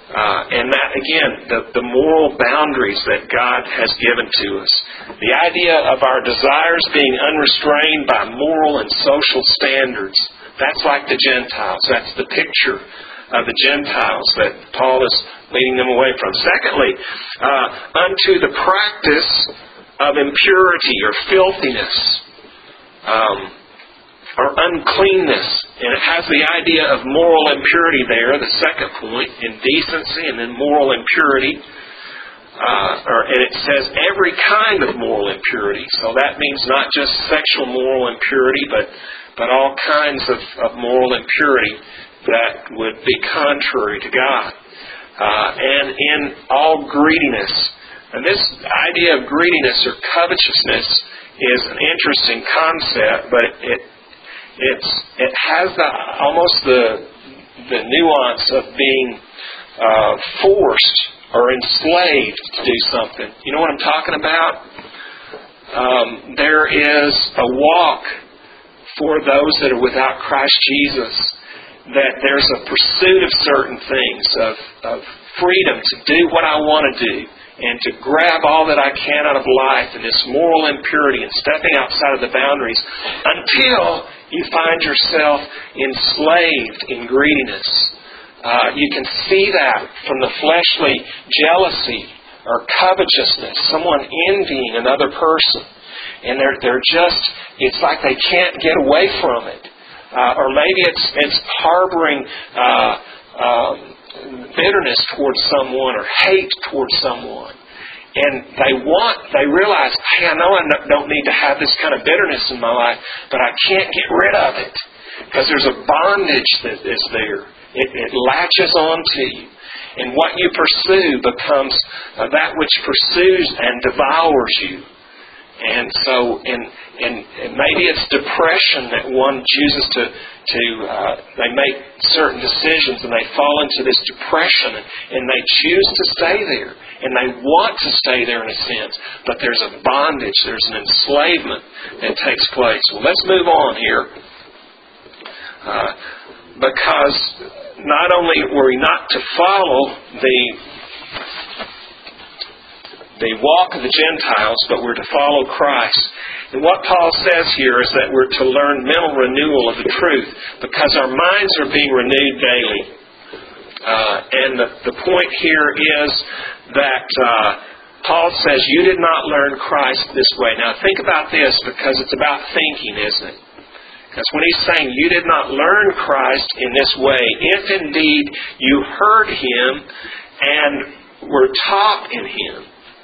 And that, again, the moral boundaries that God has given to us. The idea of our desires being unrestrained by moral and social standards. That's like the Gentiles. That's the picture of the Gentiles that Paul is leading them away from. Secondly, unto the practice of impurity or filthiness. Or uncleanness. And it has the idea of moral impurity there, the second point, indecency and then moral impurity. And it says every kind of moral impurity. So that means not just sexual moral impurity, but all kinds of moral impurity that would be contrary to God. And in all greediness. And this idea of greediness or covetousness is an interesting concept, but it has almost the nuance of being forced or enslaved to do something. You know what I'm talking about? There is a walk for those that are without Christ Jesus, that there's a pursuit of certain things, of freedom to do what I want to do, and to grab all that I can out of life, and this moral impurity and stepping outside of the boundaries until you find yourself enslaved in greediness. You can see that from the fleshly jealousy or covetousness, someone envying another person, and they're just, it's like they can't get away from it. Or maybe it's harboring bitterness towards someone or hate towards someone. And they realize, hey, I know I don't need to have this kind of bitterness in my life, but I can't get rid of it. Because there's a bondage that is there. It latches onto you. And what you pursue becomes that which pursues and devours you. And so, and maybe it's depression that one chooses to they make certain decisions and they fall into this depression and they choose to stay there. And they want to stay there in a sense. But there's a bondage, there's an enslavement that takes place. Well, let's move on here. Because not only were we not to follow the walk of the Gentiles, but we're to follow Christ. And what Paul says here is that we're to learn mental renewal of the truth, because our minds are being renewed daily. And the point here is that Paul says, you did not learn Christ this way. Now think about this, because it's about thinking, isn't it? Because when he's saying you did not learn Christ in this way, if indeed you heard Him and were taught in Him,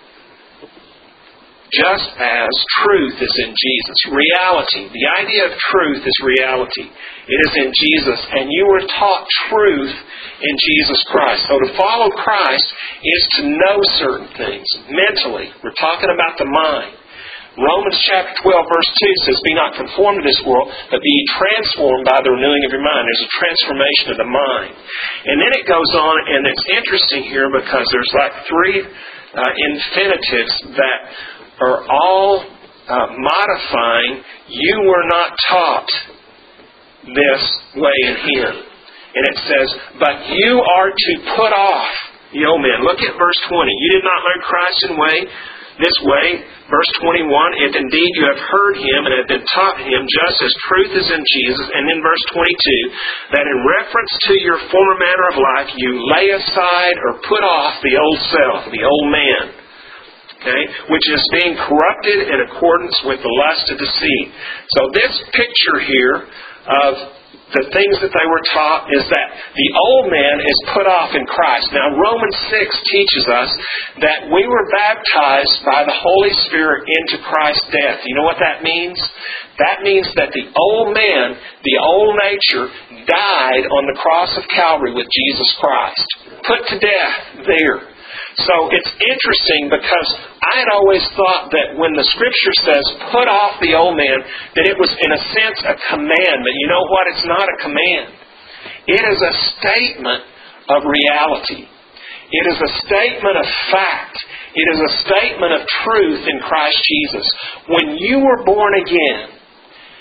just as truth is in Jesus. Reality. The idea of truth is reality. It is in Jesus. And you were taught truth in Jesus Christ. So to follow Christ is to know certain things mentally. We're talking about the mind. Romans chapter 12 verse 2 says, be not conformed to this world, but be transformed by the renewing of your mind. There's a transformation of the mind. And then it goes on, and it's interesting here because there's like three infinitives that are all modifying, you were not taught this way in Him. And it says, but you are to put off the old man. Look at verse 20. You did not learn Christ this way. Verse 21, if indeed you have heard Him and have been taught Him, just as truth is in Jesus. And then verse 22, that in reference to your former manner of life, you lay aside or put off the old self, the old man. Okay, which is being corrupted in accordance with the lust of deceit. So this picture here of the things that they were taught is that the old man is put off in Christ. Now Romans 6 teaches us that we were baptized by the Holy Spirit into Christ's death. You know what that means? That means that the old man, the old nature, died on the cross of Calvary with Jesus Christ. Put to death there. So it's interesting because I had always thought that when the Scripture says, put off the old man, that it was in a sense a command. But you know what? It's not a command. It is a statement of reality. It is a statement of fact. It is a statement of truth in Christ Jesus. When you were born again,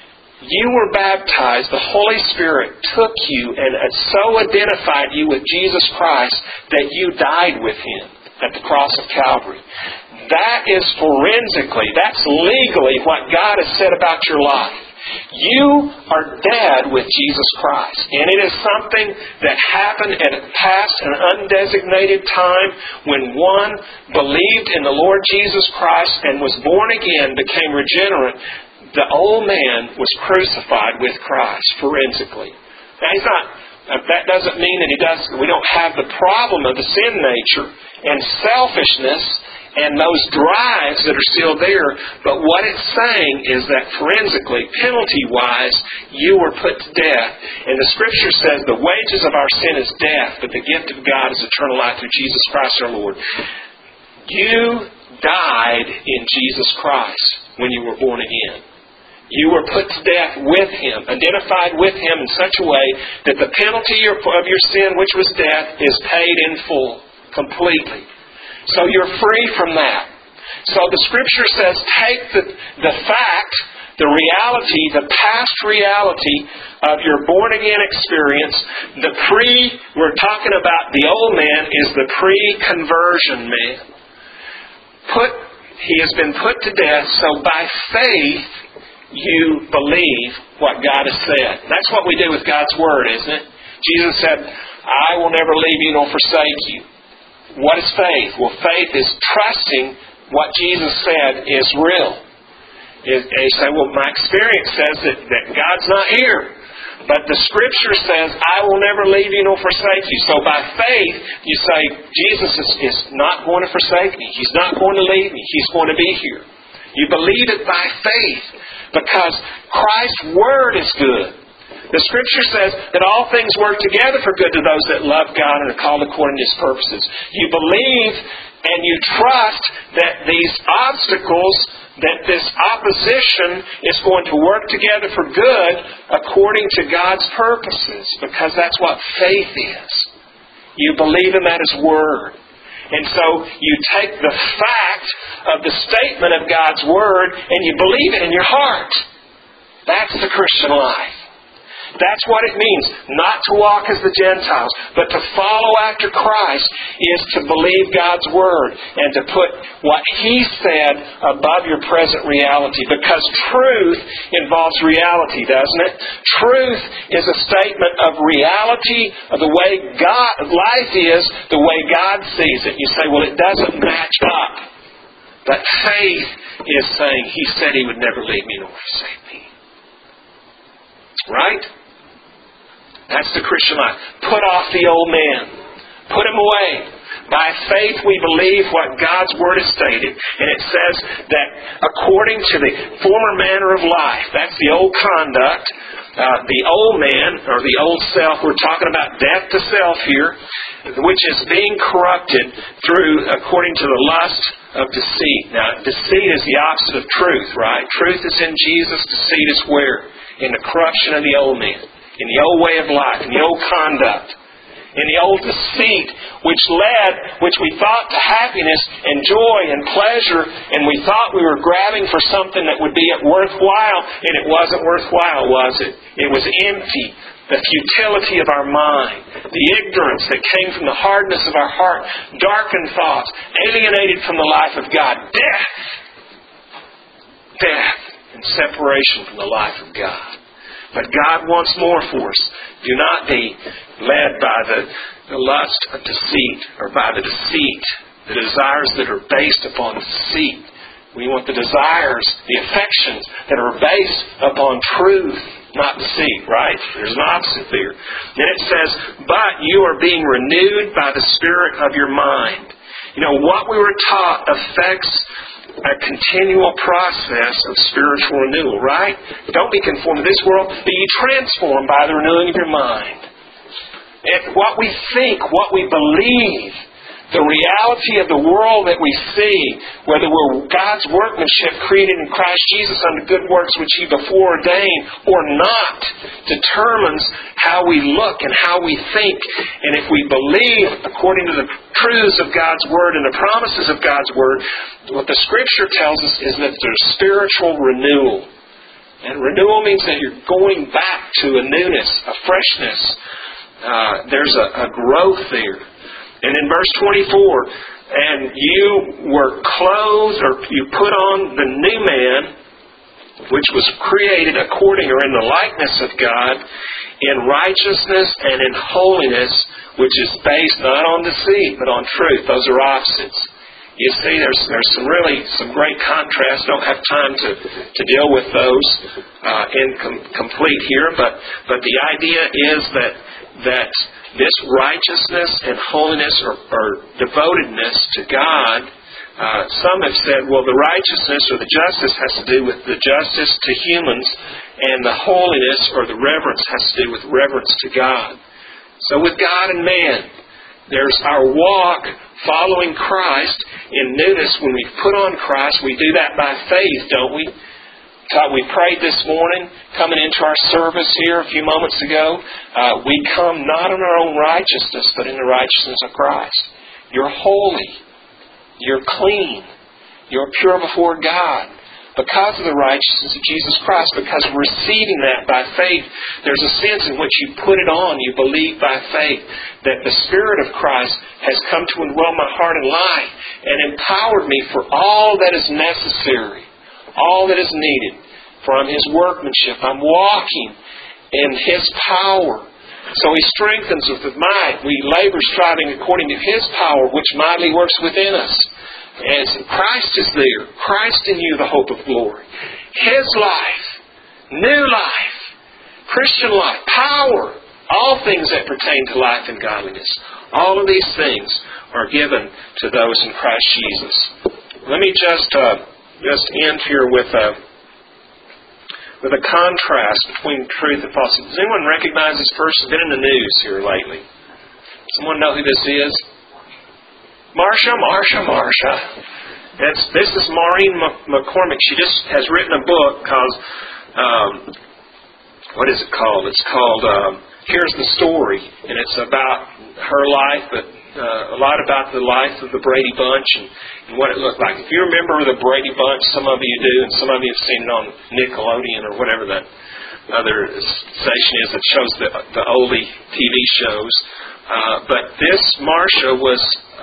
you were baptized, the Holy Spirit took you and so identified you with Jesus Christ that you died with Him at the cross of Calvary. That is forensically, that's legally what God has said about your life. You are dead with Jesus Christ. And it is something that happened at a past and undesignated time when one believed in the Lord Jesus Christ and was born again, became regenerate. The old man was crucified with Christ forensically. Now, that doesn't mean that we don't have the problem of the sin nature and selfishness and those drives that are still there. But what it's saying is that forensically, penalty-wise, you were put to death. And the Scripture says the wages of our sin is death, but the gift of God is eternal life through Jesus Christ our Lord. You died in Jesus Christ when you were born again. You were put to death with Him, identified with Him in such a way that the penalty of your sin, which was death, is paid in full, completely. So you're free from that. So the Scripture says, take the fact, the reality, the past reality of your born-again experience. We're talking about the old man is the pre-conversion man. He has been put to death, so by faith, you believe what God has said. That's what we do with God's Word, isn't it? Jesus said, I will never leave you nor forsake you. What is faith? Well, faith is trusting what Jesus said is real. You say, well, my experience says that God's not here. But the Scripture says, I will never leave you nor forsake you. So by faith, you say, Jesus is not going to forsake me. He's not going to leave me. He's going to be here. You believe it by faith because Christ's Word is good. The Scripture says that all things work together for good to those that love God and are called according to His purposes. You believe and you trust that these obstacles, that this opposition is going to work together for good according to God's purposes, because that's what faith is. You believe in that as Word. And so you take the fact of the statement of God's Word and you believe it in your heart. That's the Christian life. That's what it means, not to walk as the Gentiles, but to follow after Christ is to believe God's Word and to put what He said above your present reality. Because truth involves reality, doesn't it? Truth is a statement of reality, of the way life is, the way God sees it. You say, well, it doesn't match up. But faith is saying, He said He would never leave me nor forsake me. Right? That's the Christian life. Put off the old man. Put him away. By faith we believe what God's Word has stated. And it says that according to the former manner of life, that's the old conduct, the old man, or the old self, we're talking about death to self here, which is being corrupted according to the lust of deceit. Now, deceit is the opposite of truth, right? Truth is in Jesus. Deceit is where? In the corruption of the old man. In the old way of life, in the old conduct, in the old deceit, which we thought to happiness and joy and pleasure, and we thought we were grabbing for something that would be worthwhile, and it wasn't worthwhile, was it? It was empty. The futility of our mind, the ignorance that came from the hardness of our heart, darkened thoughts, alienated from the life of God, death, and separation from the life of God. But God wants more for us. Do not be led by the lust of deceit or by the deceit, the desires that are based upon deceit. We want the desires, the affections that are based upon truth, not deceit, right? There's an opposite there. Then it says, but you are being renewed by the Spirit of your mind. You know, what we were taught affects a continual process of spiritual renewal, right? Don't be conformed to this world, but be transformed by the renewing of your mind. And what we think, what we believe, the reality of the world that we see, whether we're God's workmanship created in Christ Jesus unto good works which He before ordained or not, determines how we look and how we think. And if we believe according to the truths of God's Word and the promises of God's Word, what the Scripture tells us is that there's spiritual renewal. And renewal means that you're going back to a newness, a freshness. There's a growth there. And in verse 24, and you were clothed, or you put on the new man, which was created according or in the likeness of God, in righteousness and in holiness, which is based not on deceit, but on truth. Those are opposites. You see, there's some great contrast. Don't have time to deal with those complete here, but the idea is that this righteousness and holiness or devotedness to God, some have said, well, the righteousness or the justice has to do with the justice to humans, and the holiness or the reverence has to do with reverence to God. So with God and man, there's our walk following Christ in newness. When we put on Christ, we do that by faith, don't we? We prayed this morning, coming into our service here a few moments ago. We come not in our own righteousness, but in the righteousness of Christ. You're holy. You're clean. You're pure before God because of the righteousness of Jesus Christ, because receiving that by faith. There's a sense in which you put it on, you believe by faith that the Spirit of Christ has come to indwell my heart and life and empowered me for all that is necessary, all that is needed from His workmanship. I'm walking in His power. So He strengthens us with might. We labor striving according to His power, which mightily works within us. As Christ is there, Christ in you, the hope of glory. His life, new life, Christian life, power, all things that pertain to life and godliness. All of these things are given to those in Christ Jesus. Let me just end here with a contrast between truth and falsehood. Does anyone recognize this person? It's been in the news here lately. Someone know who this is? Marsha. This is Maureen McCormick. She just has written a book called, what is it called? It's called Here's the Story. And it's about her life, but a lot about the life of the Brady Bunch and what it looked like. If you remember the Brady Bunch, some of you do, and some of you have seen it on Nickelodeon or whatever that other station is that shows the oldie TV shows. But this Marsha was,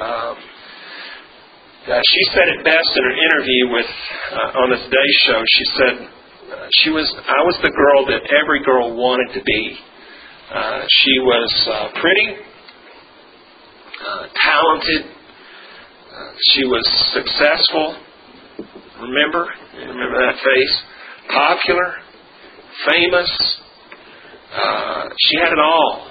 she said it best in an interview on the Today Show. She said, I was the girl that every girl wanted to be. She was pretty, talented. She was successful. Remember that face? Popular, famous. She had it all.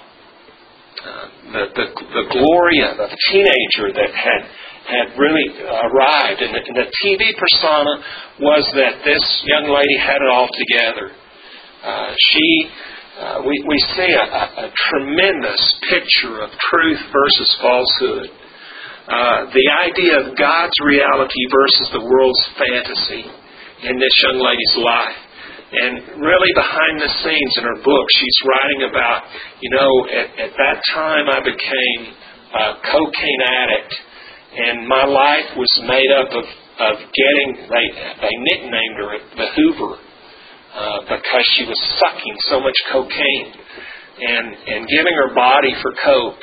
The glory of a teenager that had really arrived, and the TV persona was that this young lady had it all together. We see a tremendous picture of truth versus falsehood. The idea of God's reality versus the world's fantasy in this young lady's life. And really behind the scenes in her book, she's writing about, at that time I became a cocaine addict, and my life was made up of getting, they nicknamed her the Hoover, because she was sucking so much cocaine and giving her body for coke.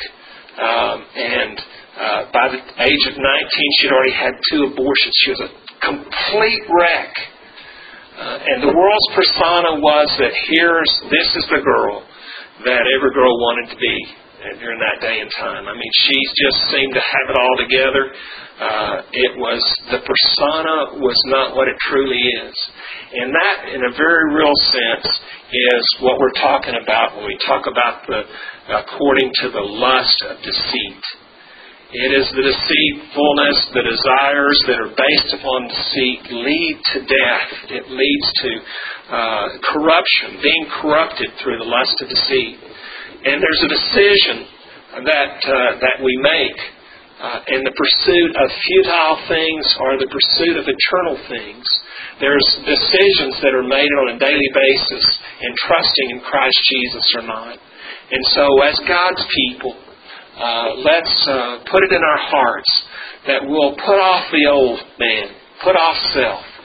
By the age of 19, she'd already had 2 abortions. She was a complete wreck. And the world's persona was that this is the girl that every girl wanted to be during that day and time. I mean, she just seemed to have it all together. The persona was not what it truly is. And that, in a very real sense, is what we're talking about when we talk about according to the lust of deceit. It is the deceitfulness, the desires that are based upon deceit lead to death. It leads to corruption, being corrupted through the lust of deceit. And there's a decision that we make in the pursuit of futile things or the pursuit of eternal things. There's decisions that are made on a daily basis in trusting in Christ Jesus or not. And so as God's people, let's put it in our hearts that we'll put off the old man, put off self,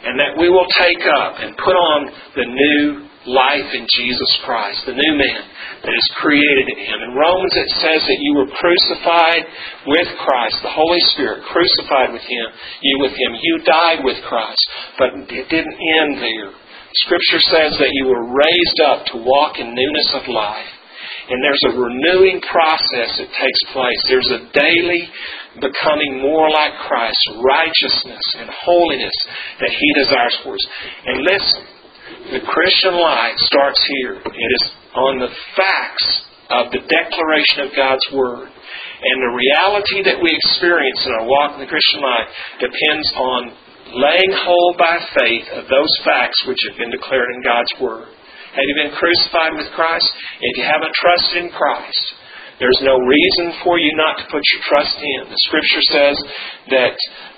and that we will take up and put on the new life in Jesus Christ, the new man that is created in Him. In Romans it says that you were crucified with Christ, the Holy Spirit, crucified with Him, you with Him. You died with Christ, but it didn't end there. Scripture says that you were raised up to walk in newness of life. And there's a renewing process that takes place. There's a daily becoming more like Christ, righteousness and holiness that He desires for us. And listen, the Christian life starts here. It is on the facts of the declaration of God's Word. And the reality that we experience in our walk in the Christian life depends on laying hold by faith of those facts which have been declared in God's Word. Have you been crucified with Christ? If you haven't trusted in Christ, there's no reason for you not to put your trust in. The Scripture says that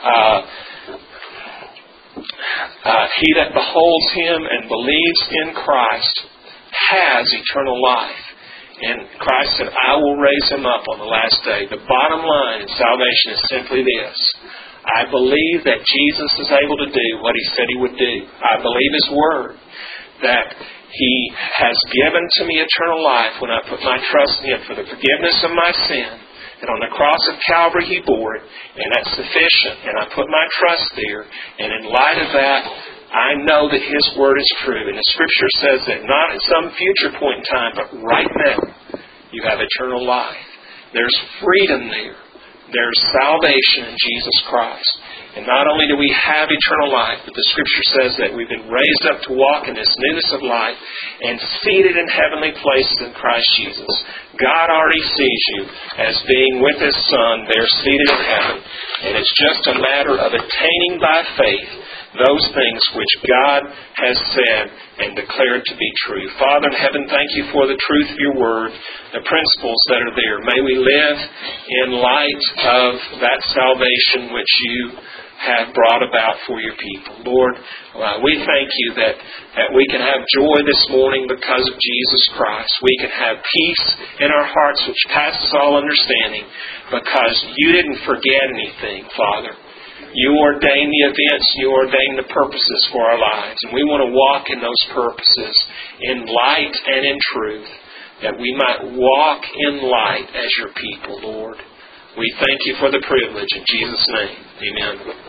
he that beholds Him and believes in Christ has eternal life. And Christ said, I will raise him up on the last day. The bottom line in salvation is simply this. I believe that Jesus is able to do what He said He would do. I believe His Word, that He has given to me eternal life when I put my trust in Him for the forgiveness of my sin. And on the cross of Calvary He bore it, and that's sufficient. And I put my trust there. And in light of that, I know that His Word is true. And the Scripture says that not at some future point in time, but right now, you have eternal life. There's freedom there. There's salvation in Jesus Christ. And not only do we have eternal life, but the Scripture says that we've been raised up to walk in this newness of life and seated in heavenly places in Christ Jesus. God already sees you as being with His Son there seated in heaven. And it's just a matter of attaining by faith those things which God has said and declared to be true. Father in heaven, thank You for the truth of Your Word, the principles that are there. May we live in light of that salvation which You have brought about for Your people. Lord, we thank You that we can have joy this morning because of Jesus Christ. We can have peace in our hearts which passes all understanding because You didn't forget anything, Father. You ordain the events, You ordain the purposes for our lives. And we want to walk in those purposes in light and in truth, that we might walk in light as Your people, Lord. We thank You for the privilege. In Jesus' name, amen.